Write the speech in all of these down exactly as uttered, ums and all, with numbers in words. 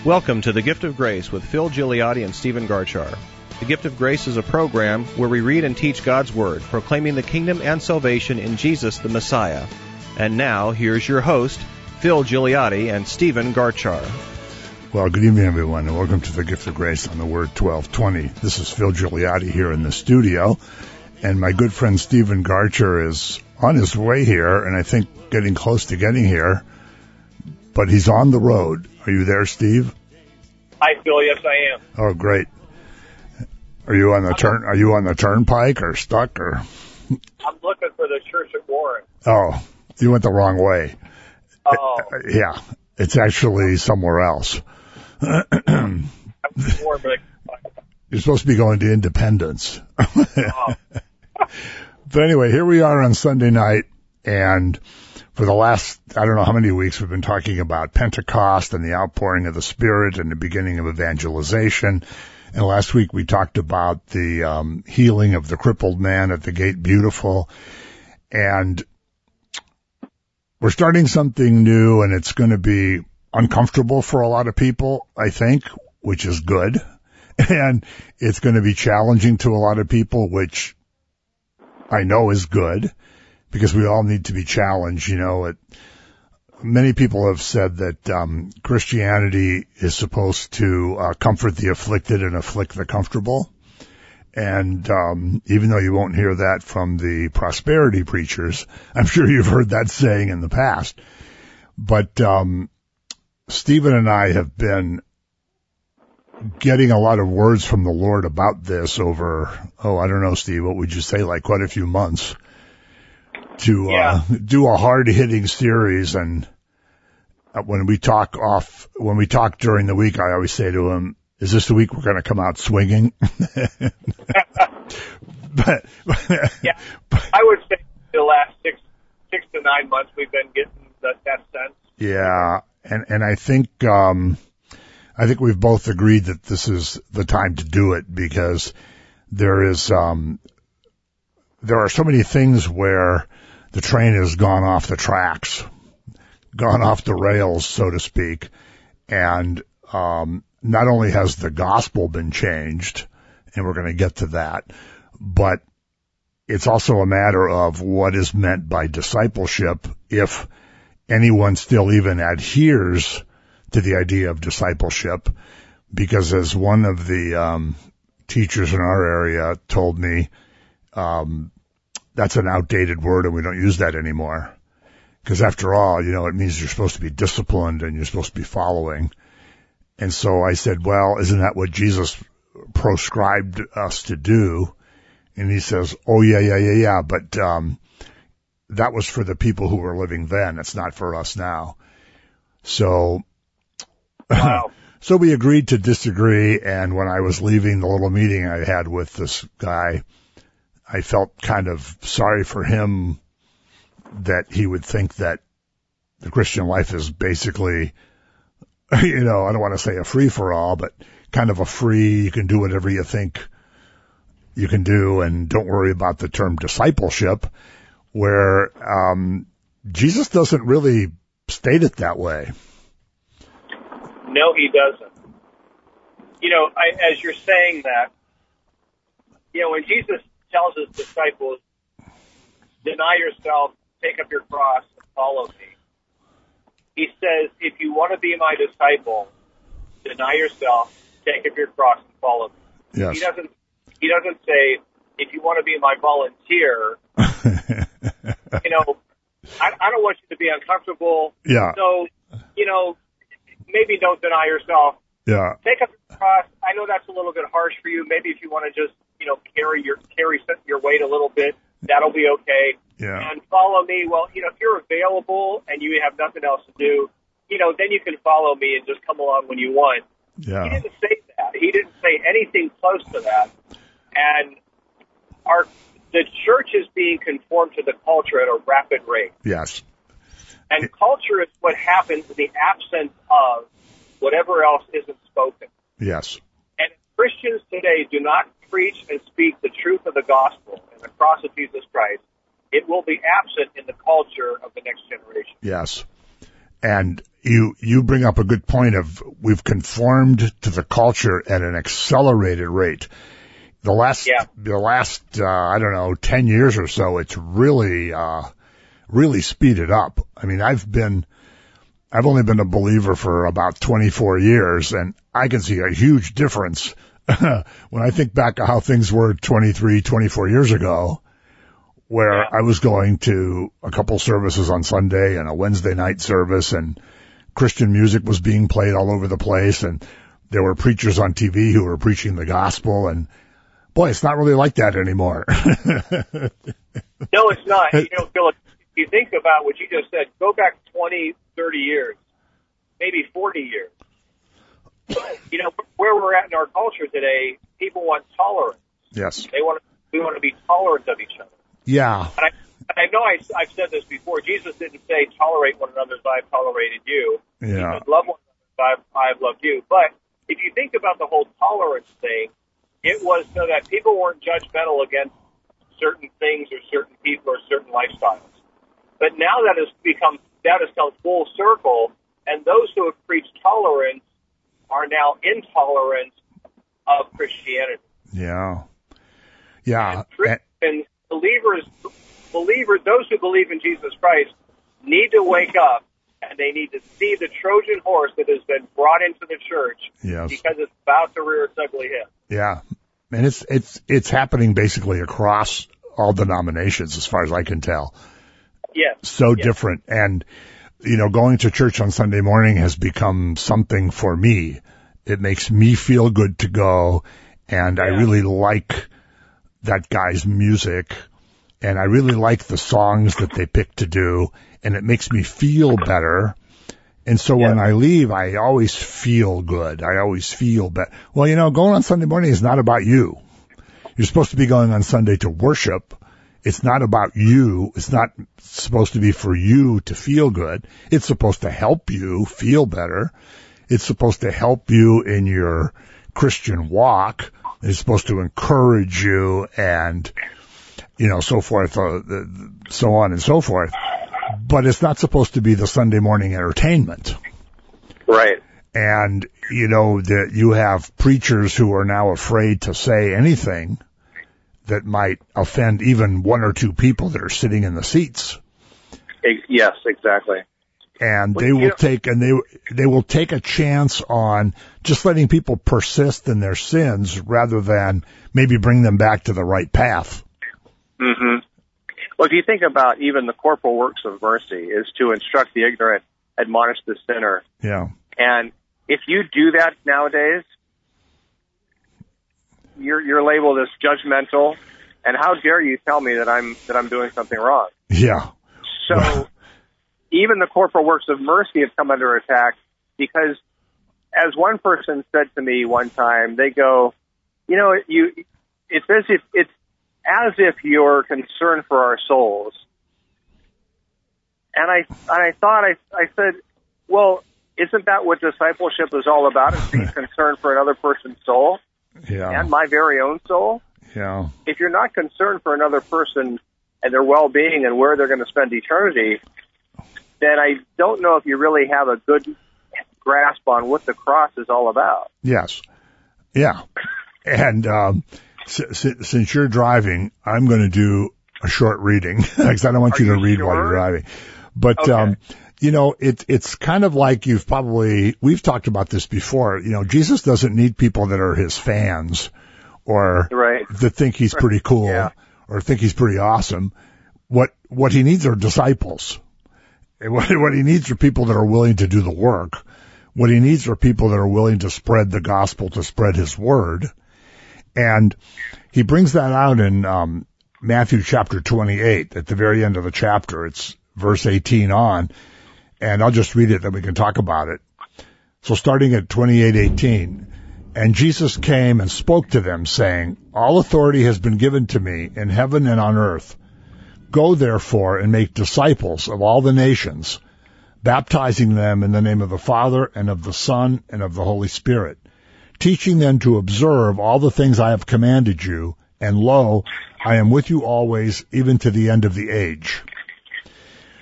Welcome to The Gift of Grace with Phil Gigliotti and Stephen Garchar. The Gift of Grace is a program where we read and teach God's Word, proclaiming the kingdom and salvation in Jesus the Messiah. And now, here's your host, Phil Gigliotti and Stephen Garchar. Well, good evening, everyone, and welcome to The Gift of Grace on the Word twelve twenty. This is Phil Gigliotti here in the studio, and my good friend Stephen Garchar is on his way here, and I think getting close to getting here, but he's on the road. Are you there, Steve? Hi, Phil. Yes, I am. Oh, great. Are you on the turn? Are you on the turnpike or stuck or? I'm looking for the church at Warren. Oh, you went the wrong way. Oh, Yeah, it's actually somewhere else. I'm Warren, but You're supposed to be going to Independence. oh. But anyway, here we are on Sunday night, and for the last, I don't know how many weeks, we've been talking about Pentecost and the outpouring of the Spirit and the beginning of evangelization. And last week we talked about the um, healing of the crippled man at the Gate Beautiful. And we're starting something new, and it's going to be uncomfortable for a lot of people, I think, which is good. And it's going to be challenging to a lot of people, which I know is good, because we all need to be challenged. You know, it, many people have said that um, Christianity is supposed to uh, comfort the afflicted and afflict the comfortable. And um, even though you won't hear that from the prosperity preachers, I'm sure you've heard that saying in the past. But um, Stephen and I have been getting a lot of words from the Lord about this over, oh, I don't know, Steve, what would you say, like quite a few months, to Yeah. uh, do a hard-hitting series. And when we talk off, when we talk during the week, I always say to him, is this the week we're going to come out swinging? but Yeah, I would say the last six six to nine months we've been getting that, that sense. Yeah, and and I think um, I think we've both agreed that this is the time to do it, because there is um, there are so many things where the train has gone off the tracks, gone off the rails, so to speak, and um, not only has the gospel been changed, and we're going to get to that, but it's also a matter of what is meant by discipleship, if anyone still even adheres to the idea of discipleship, because as one of the um, teachers in our area told me, um, that's an outdated word and we don't use that anymore. Because after all, you know, it means you're supposed to be disciplined and you're supposed to be following. And so I said, well, isn't that what Jesus proscribed us to do? And he says, oh, yeah, yeah, yeah, yeah, but um, that was for the people who were living then. It's not for us now. So, Wow. so we agreed to disagree, and when I was leaving the little meeting I had with this guy, I felt kind of sorry for him that he would think that the Christian life is basically, you know, I don't want to say a free-for-all, but kind of a free, you can do whatever you think you can do, and don't worry about the term discipleship, where um, Jesus doesn't really state it that way. No, he doesn't. You know, I, as you're saying that, you know, when Jesus tells his disciples, deny yourself, take up your cross, and follow me, he says, if you want to be my disciple, deny yourself, take up your cross, and follow me. Yes. He doesn't, he doesn't say, if you want to be my volunteer, you know, I, I don't want you to be uncomfortable. Yeah. So, you know, maybe don't deny yourself. Yeah. Take up your cross. I know that's a little bit harsh for you. Maybe if you want to just, you know, carry your carry your weight a little bit, that'll be okay. Yeah. And follow me. Well, you know, if you're available and you have nothing else to do, you know, then you can follow me and just come along when you want. Yeah. He didn't say that. He didn't say anything close to that. And our the church is being conformed to the culture at a rapid rate. Yes. And culture is what happens in the absence of whatever else isn't spoken. Yes. And Christians today do not preach and speak the truth of the gospel and the cross of Jesus Christ, it will be absent in the culture of the next generation. Yes. And you, you bring up a good point of we've conformed to the culture at an accelerated rate. The last, Yeah. the last, uh, I don't know, ten years or so, it's really, uh, really speeded up. I mean, I've been, I've only been a believer for about twenty-four years, and I can see a huge difference when I think back of how things were twenty-three, twenty-four years ago, where Yeah. I was going to a couple services on Sunday and a Wednesday night service, and Christian music was being played all over the place, and there were preachers on T V who were preaching the gospel, and boy, it's not really like that anymore. No, it's not. You know, Philip, if you think about what you just said, go back twenty, thirty years, maybe forty years. You know, where we're at in our culture today, people want tolerance. Yes. They want to, we want to be tolerant of each other. Yeah. And I, and I know I, I've said this before. Jesus didn't say tolerate one another as I've tolerated you. Yeah. He said love one another as I've, I've loved you. But if you think about the whole tolerance thing, it was so that people weren't judgmental against certain things or certain people or certain lifestyles. But now that has become, that has come full circle, and those who have preached tolerance are now intolerant of Christianity. Yeah. Yeah. Christians, believers, believers, those who believe in Jesus Christ need to wake up, and they need to see the Trojan horse that has been brought into the church Yes. because it's about to rear its ugly head. Yeah. And it's, it's, it's happening basically across all denominations as far as I can tell. Yes. So yes. different. And, you know, going to church on Sunday morning has become something for me. It makes me feel good to go. And Yeah. I really like that guy's music. And I really like the songs that they pick to do. And it makes me feel better. And so Yeah. when I leave, I always feel good. I always feel better. Well, you know, going on Sunday morning is not about you. You're supposed to be going on Sunday to worship. It's not about you. It's not supposed to be for you to feel good. It's supposed to help you feel better. It's supposed to help you in your Christian walk. It's supposed to encourage you and, you know, so forth, uh, so on and so forth. But it's not supposed to be the Sunday morning entertainment. Right. And, you know, that you have preachers who are now afraid to say anything that might offend even one or two people that are sitting in the seats. Yes, exactly. And Well, they you will know- take, and they, they will take a chance on just letting people persist in their sins rather than maybe bring them back to the right path. Mm-hmm. Well, if you think about even the corporal works of mercy is to instruct the ignorant, admonish the sinner. Yeah. And if you do that nowadays, you're you're labeled as judgmental. And how dare you tell me that I'm that I'm doing something wrong? Yeah. So even the corporal works of mercy have come under attack because, as one person said to me one time, they go, you know, you it's as if it's as if you're concerned for our souls. And I and I thought I I said, well, isn't that what discipleship is all about? Is being concerned for another person's soul Yeah. and my very own soul. Yeah. If you're not concerned for another person and their well-being and where they're going to spend eternity, then I don't know if you really have a good grasp on what the cross is all about. Yes. Yeah. And, um, s- s- since you're driving, I'm going to do a short reading because I don't want Are you to you read sure? while you're driving. But, Okay. um, you know, it, it's kind of like you've probably, we've talked about this before. You know, Jesus doesn't need people that are his fans or Right. that think he's pretty cool Yeah. or think he's pretty awesome. What, what he needs are disciples. And what, what he needs are people that are willing to do the work. What he needs are people that are willing to spread the gospel, to spread his word. And he brings that out in um, Matthew chapter twenty-eight at the very end of the chapter. It's verse eighteen on. And I'll just read it, then we can talk about it. So starting at twenty-eight eighteen, and Jesus came and spoke to them, saying, all authority has been given to me in heaven and on earth. Go therefore and make disciples of all the nations, baptizing them in the name of the Father and of the Son and of the Holy Spirit, teaching them to observe all the things I have commanded you, and lo, I am with you always, even to the end of the age.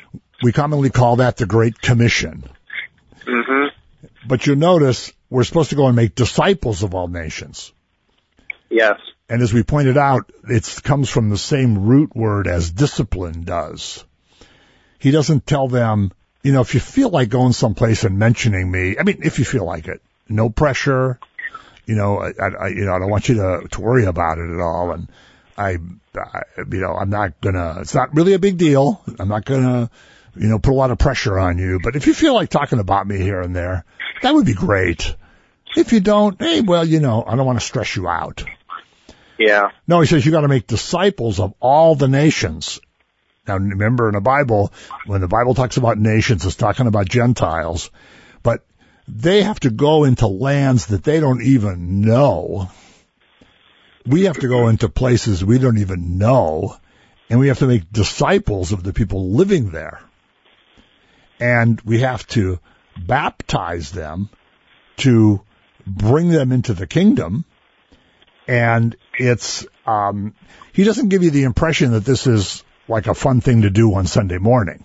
We commonly call that the Great Commission. Mm-hmm. But you notice we're supposed to go and make disciples of all nations. Yes. And as we pointed out, it comes from the same root word as discipline does. He doesn't tell them, you know, if you feel like going someplace and mentioning me, I mean, if you feel like it, no pressure, you know, I, I you know, I don't want you to, to worry about it at all. And I, I, you know, I'm not gonna, it's not really a big deal. I'm not gonna, you know, put a lot of pressure on you. But if you feel like talking about me here and there, that would be great. If you don't, hey, well, you know, I don't want to stress you out. Yeah. No, he says you got to make disciples of all the nations. Now, remember in the Bible, when the Bible talks about nations, it's talking about Gentiles, but they have to go into lands that they don't even know. We have to go into places we don't even know, and we have to make disciples of the people living there. And we have to baptize them to bring them into the kingdom. And it's, um, he doesn't give you the impression that this is like a fun thing to do on Sunday morning.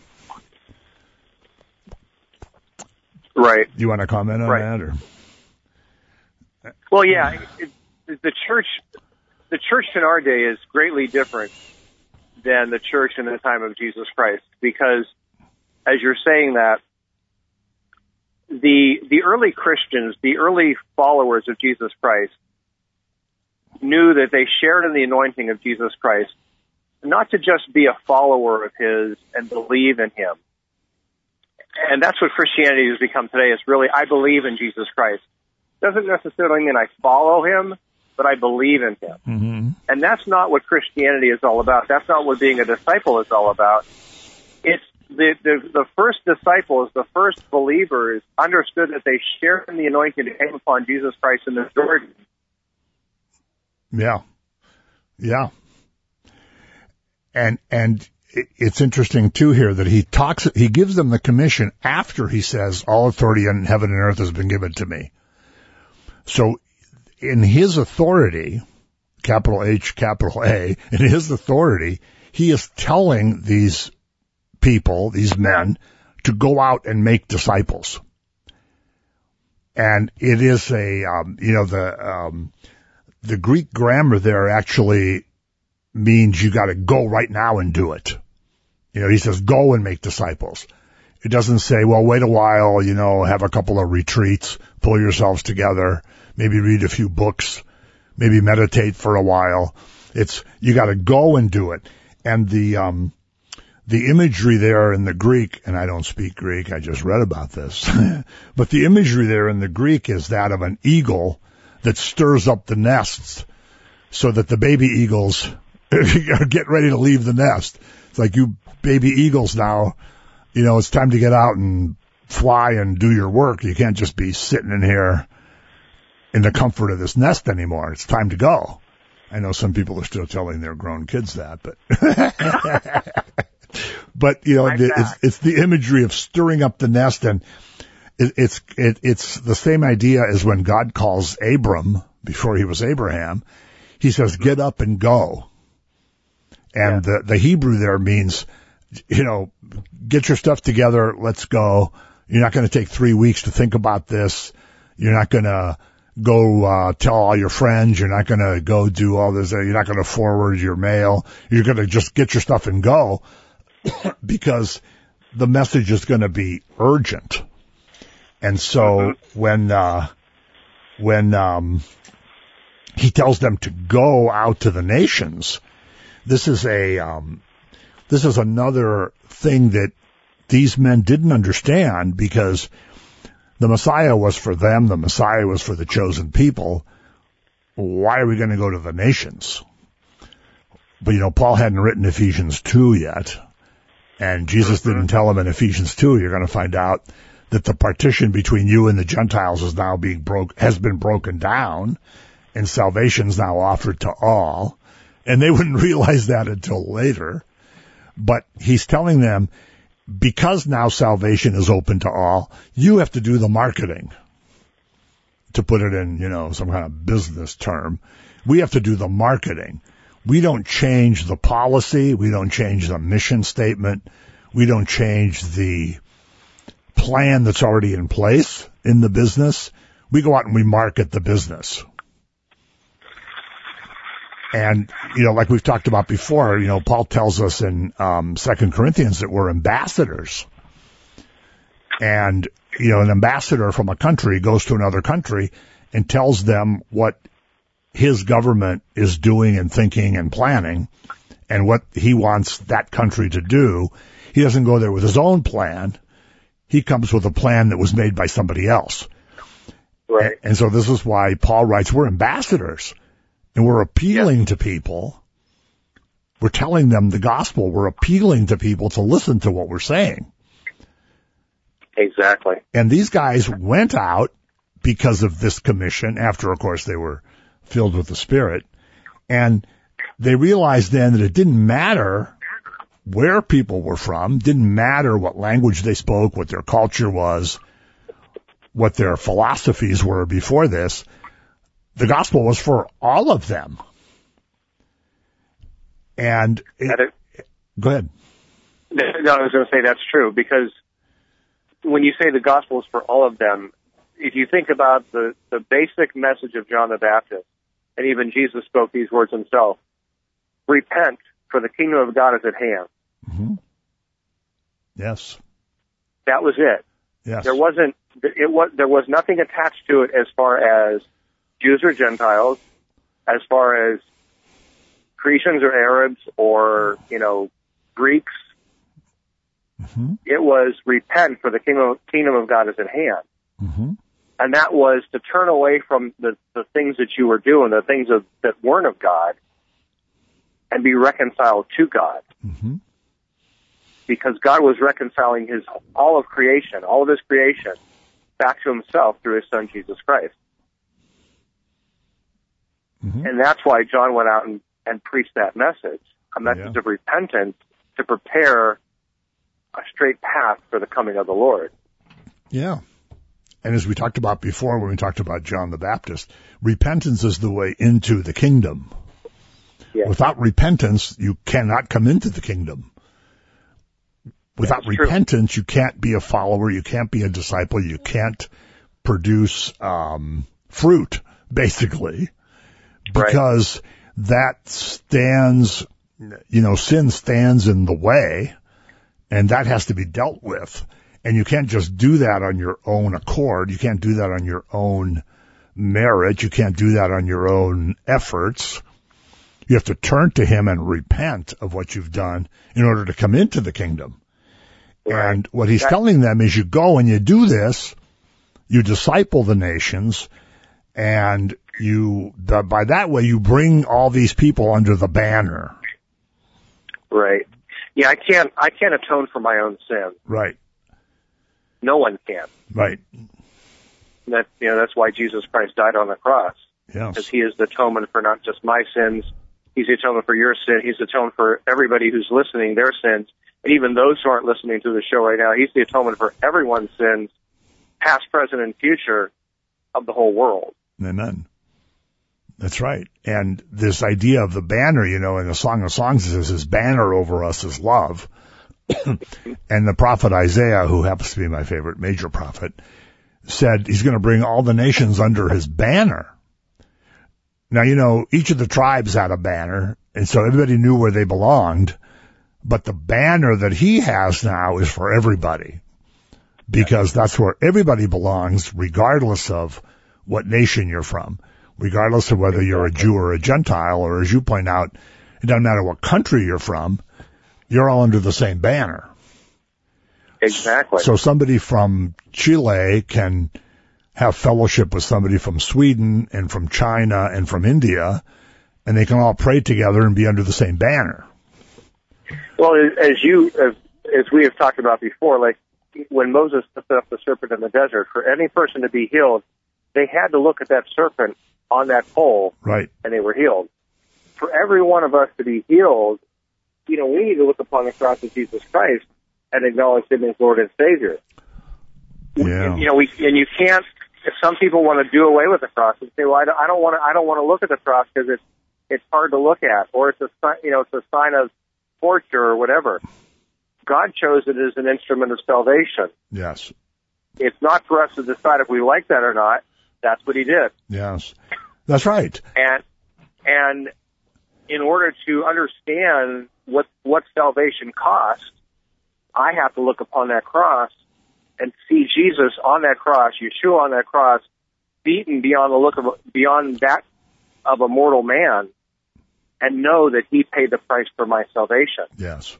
Right. Do you want to comment on right. that? Or? Well, yeah, it, it, the church, the church in our day is greatly different than the church in the time of Jesus Christ, because as you're saying that, the, the early Christians, the early followers of Jesus Christ, knew that they shared in the anointing of Jesus Christ, not to just be a follower of his and believe in him. And that's what Christianity has become today. It's really, I believe in Jesus Christ. Doesn't necessarily mean I follow him, but I believe in him. Mm-hmm. And that's not what Christianity is all about. That's not what being a disciple is all about. It's the, the, the first disciples, the first believers understood that they shared in the anointing that came upon Jesus Christ in the Jordan. Yeah. Yeah. And, and it's interesting too here that he talks, he gives them the commission after he says, all authority in heaven and earth has been given to me. So in his authority, capital H, capital A, in his authority, he is telling these people, these men, to go out and make disciples. And it is a, um, you know, the, um, the Greek grammar there actually means you got to go right now and do it. You know, he says, go and make disciples. It doesn't say, well, wait a while, you know, have a couple of retreats, pull yourselves together, maybe read a few books, maybe meditate for a while. It's, you got to go and do it. And the, um, the imagery there in the Greek, and I don't speak Greek, I just read about this, but the imagery there in the Greek is that of an eagle that stirs up the nests so that the baby eagles get ready to leave the nest. It's like, you baby eagles now, you know, it's time to get out and fly and do your work. You can't just be sitting in here in the comfort of this nest anymore. It's time to go. I know some people are still telling their grown kids that, but, but, you know, the, it's, it's the imagery of stirring up the nest, and it, it's, it, it's the same idea as when God calls Abram before he was Abraham. He says, get up and go. And yeah. the, the Hebrew there means, you know, get your stuff together. Let's go. You're not going to take three weeks to think about this. You're not going to go, uh, tell all your friends. You're not going to go do all this. You're not going to forward your mail. You're going to just get your stuff and go because the message is going to be urgent. And so mm-hmm. when, uh, when, um, he tells them to go out to the nations, this is a, um, this is another thing that these men didn't understand, because the Messiah was for them. The Messiah was for the chosen people. Why are we going to go to the nations? But, you know, Paul hadn't written Ephesians two yet, and Jesus didn't tell him in Ephesians two, you're going to find out that the partition between you and the Gentiles is now being broke, has been broken down, and salvation is now offered to all. And they wouldn't realize that until later. But he's telling them, because now salvation is open to all, you have to do the marketing. To put it in, you know, some kind of business term, we have to do the marketing. We don't change the policy. We don't change the mission statement. We don't change the plan that's already in place in the business. We go out and we market the business. And, you know, like we've talked about before, you know, Paul tells us in um, Second Corinthians that we're ambassadors. And, you know, an ambassador from a country goes to another country and tells them what his government is doing and thinking and planning and what he wants that country to do. He doesn't go there with his own plan. He comes with a plan that was made by somebody else. Right. And, and so this is why Paul writes, we're ambassadors. And we're appealing yeah. to people. We're telling them the gospel. We're appealing to people to listen to what we're saying. Exactly. And these guys went out because of this commission after, of course, they were filled with the Spirit. And they realized then that it didn't matter where people were from, didn't matter what language they spoke, what their culture was, what their philosophies were before this. The gospel was for all of them. And it, it, go ahead. No, I was going to say that's true, because when you say the gospel is for all of them, if you think about the, the basic message of John the Baptist, and even Jesus spoke these words himself, repent, for the kingdom of God is at hand. Mm-hmm. Yes. That was it. Yes. There wasn't, it was, there was nothing attached to it as far as Jews or Gentiles, as far as Cretans or Arabs or, you know, Greeks. Mm-hmm. It was repent, for the kingdom, kingdom of God is at hand. Mm-hmm. And that was to turn away from the, the things that you were doing, the things of, that weren't of God, and be reconciled to God. Mm-hmm. Because God was reconciling his all of creation, all of his creation, back to himself through his Son, Jesus Christ. Mm-hmm. And that's why John went out and, and preached that message, a message yeah. of repentance to prepare a straight path for the coming of the Lord. Yeah. And as we talked about before when we talked about John the Baptist, repentance is the way into the kingdom. Yeah. Without repentance, you cannot come into the kingdom. Without That's repentance, true. You can't be a follower, you can't be a disciple, you can't produce um, fruit, basically. Because right. that stands, you know, sin stands in the way, and that has to be dealt with. And you can't just do that on your own accord. You can't do that on your own merit. You can't do that on your own efforts. You have to turn to him and repent of what you've done in order to come into the kingdom. Right. And what he's that- telling them is you go and you do this, you disciple the nations, and you, the, by that way, you bring all these people under the banner. Right. Yeah, I can't, I can't atone for my own sin. Right. No one can. Right. That, you know, that's why Jesus Christ died on the cross. Yes. Because he is the atonement for not just my sins. He's the atonement for your sin. He's the atonement for everybody who's listening, their sins. And even those who aren't listening to the show right now, he's the atonement for everyone's sins, past, present, and future of the whole world. Amen. That's right. And this idea of the banner, you know, in the Song of Songs, it says his banner over us is love. And the prophet Isaiah, who happens to be my favorite major prophet, said he's going to bring all the nations under his banner. Now, you know, each of the tribes had a banner, and so everybody knew where they belonged. But the banner that he has now is for everybody, because that's where everybody belongs, regardless of what nation you're from, regardless of whether you're a Jew or a Gentile, or as you point out, it doesn't matter what country you're from, you're all under the same banner. Exactly. So somebody from Chile can have fellowship with somebody from Sweden and from China and from India, and they can all pray together and be under the same banner. Well, as you, as, as we have talked about before, like when Moses set up the serpent in the desert, for any person to be healed, they had to look at that serpent on that pole, right, and they were healed. For every one of us to be healed, you know, we need to look upon the cross of Jesus Christ and acknowledge him as Lord and Savior. Yeah. You know, we, and you can't, if some people want to do away with the cross and say, well, I don't, I don't want to, I don't want to look at the cross because it's, it's hard to look at, or it's a, you know, it's a sign of torture or whatever. God chose it as an instrument of salvation. Yes. It's not for us to decide if we like that or not. That's what he did. Yes. That's right. And and in order to understand what what salvation costs, I have to look upon that cross and see Jesus on that cross, Yeshua on that cross, beaten beyond the look of beyond that of a mortal man, and know that he paid the price for my salvation. Yes.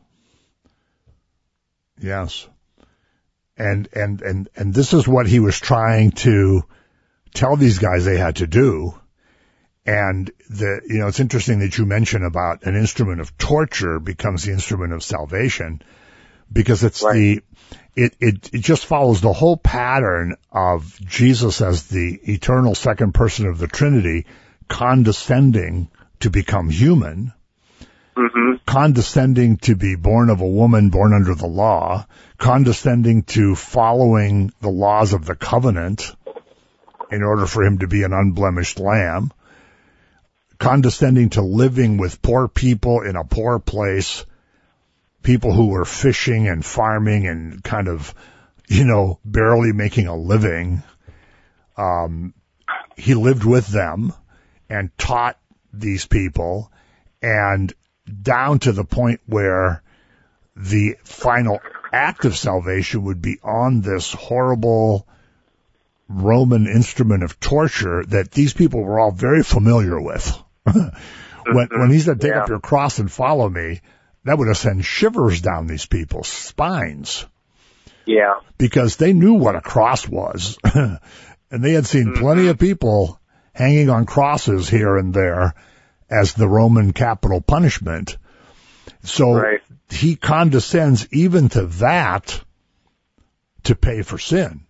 Yes. And and and and this is what he was trying to tell these guys they had to do. And the you know, it's interesting that you mention about an instrument of torture becomes the instrument of salvation, because it's right. the it, it it just follows the whole pattern of Jesus as the eternal second person of the Trinity condescending to become human, mm-hmm. condescending to be born of a woman born under the law, condescending to following the laws of the covenant in order for him to be an unblemished lamb, condescending to living with poor people in a poor place, people who were fishing and farming and kind of, you know, barely making a living. Um, he lived with them and taught these people, and down to the point where the final act of salvation would be on this horrible Roman instrument of torture that these people were all very familiar with. when, when he said, take yeah. up your cross and follow me, that would have sent shivers down these people's spines. Yeah. Because they knew what a cross was. And they had seen mm-hmm. plenty of people hanging on crosses here and there as the Roman capital punishment. So right. he condescends even to that to pay for sin.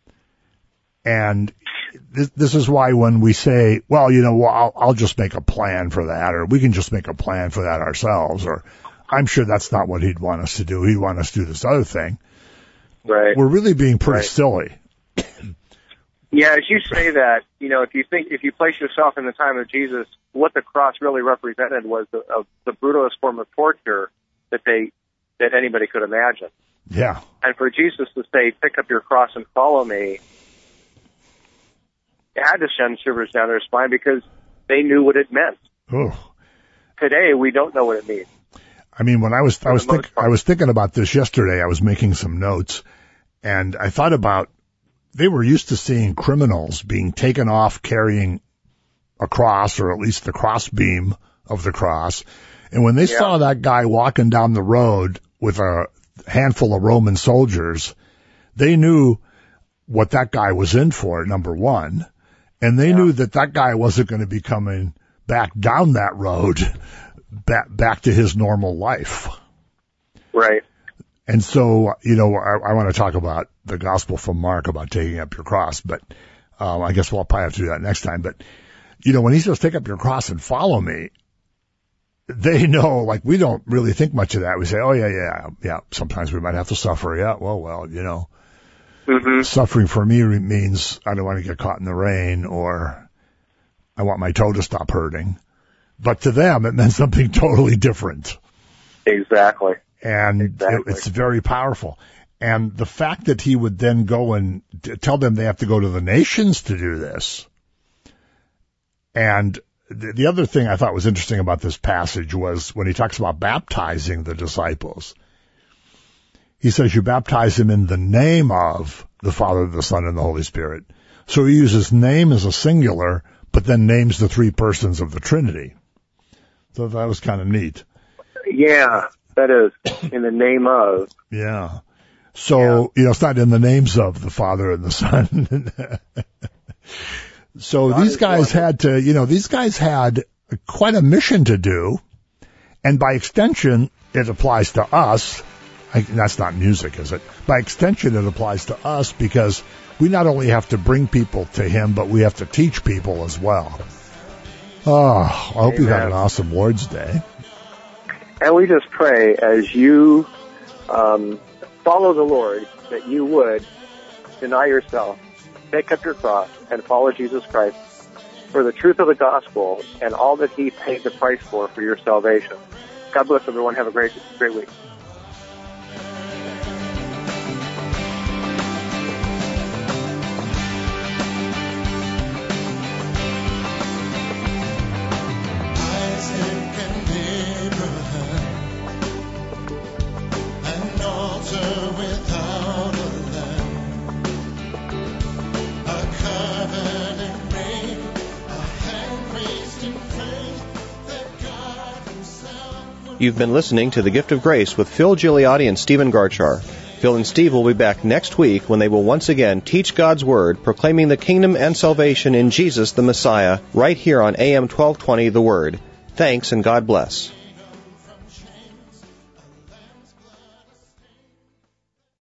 And this, this is why when we say, well, you know, well, I'll, I'll just make a plan for that, or we can just make a plan for that ourselves, or I'm sure that's not what he'd want us to do. He'd want us to do this other thing. Right. We're really being pretty right. silly. Yeah, as you say that, you know, if you think, if you place yourself in the time of Jesus, what the cross really represented was the, of the brutalest form of torture that they, that anybody could imagine. Yeah. And for Jesus to say, pick up your cross and follow me, it had to send shivers down their spine because they knew what it meant. Oh. Today, we don't know what it means. I mean, when I was, I was think, I was thinking about this yesterday, I was making some notes, and I thought about, they were used to seeing criminals being taken off carrying a cross, or at least the cross beam of the cross. And when they yeah. saw that guy walking down the road with a handful of Roman soldiers, they knew what that guy was in for, number one. And they yeah. knew that that guy wasn't going to be coming back down that road, back, back to his normal life. Right. And so, you know, I, I want to talk about the gospel from Mark about taking up your cross, but um, I guess we'll probably have to do that next time. But, you know, when he says take up your cross and follow me, they know, like, we don't really think much of that. We say, oh, yeah, yeah, yeah, sometimes we might have to suffer. Yeah, well, well, you know, mm-hmm. suffering for me means I don't want to get caught in the rain, or I want my toe to stop hurting. But to them, it meant something totally different. Exactly. And exactly. it, it's very powerful. And the fact that he would then go and t- tell them they have to go to the nations to do this. And the, the other thing I thought was interesting about this passage was when he talks about baptizing the disciples. He says you baptize them in the name of the Father, the Son, and the Holy Spirit. So he uses name as a singular, but then names the three persons of the Trinity. So that was kind of neat. Yeah. That is, in the name of. Yeah. So, yeah. you know, it's not in the names of the Father and the Son. So God these guys one. had to, you know, these guys had quite a mission to do. And by extension, it applies to us. I, that's not music, is it? By extension, it applies to us because we not only have to bring people to him, but we have to teach people as well. Oh, I hope Amen. You had an awesome Lord's Day. And we just pray as you um, follow the Lord that you would deny yourself, take up your cross, and follow Jesus Christ for the truth of the gospel and all that he paid the price for for your salvation. God bless everyone. Have a great, great week. You've been listening to The Gift of Grace with Phil Gigliotti and Stephen Garchar. Phil and Steve will be back next week when they will once again teach God's Word, proclaiming the kingdom and salvation in Jesus the Messiah, right here on A M twelve twenty The Word. Thanks and God bless.